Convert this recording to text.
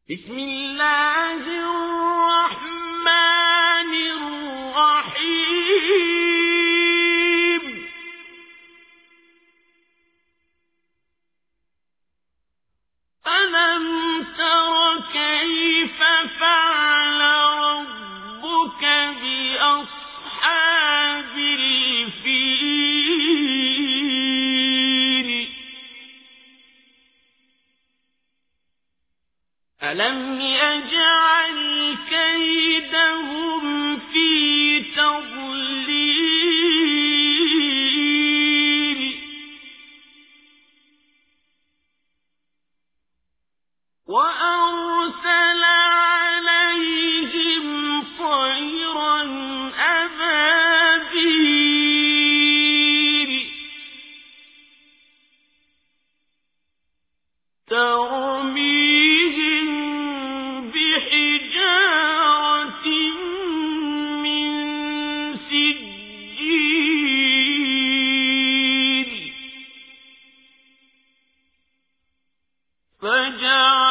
بسم الله الرحمن الرحيم ألم تر كيف فعل ربك بأصحاب الفيل ألم يجعل كيدهم في تضليل وأرسل عليهم طيرا أبابيل ترميهم بحجارة من سجيل فجعل